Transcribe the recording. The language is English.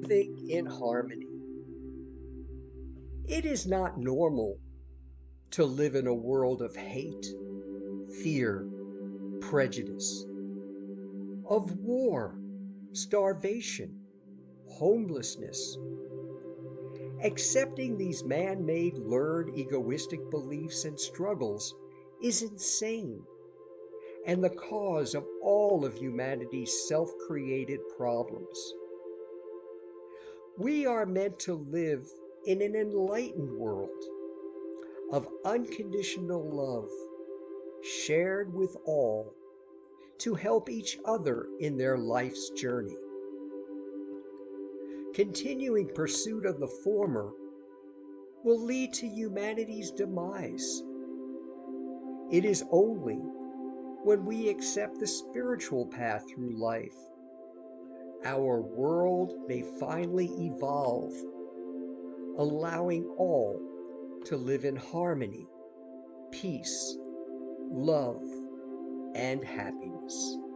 living in harmony. It is not normal to live in a world of hate, fear, prejudice, of war, starvation, homelessness. Accepting these man made, learned, egoistic beliefs and struggles is insane and the cause of all of humanity's self created problems. We are meant to live in an enlightened world of unconditional love shared with all to help each other in their life's journey. Continuing pursuit of the former will lead to humanity's demise. It is only when we accept the spiritual path through life our world may finally evolve, allowing all to live in harmony, peace, love, and happiness.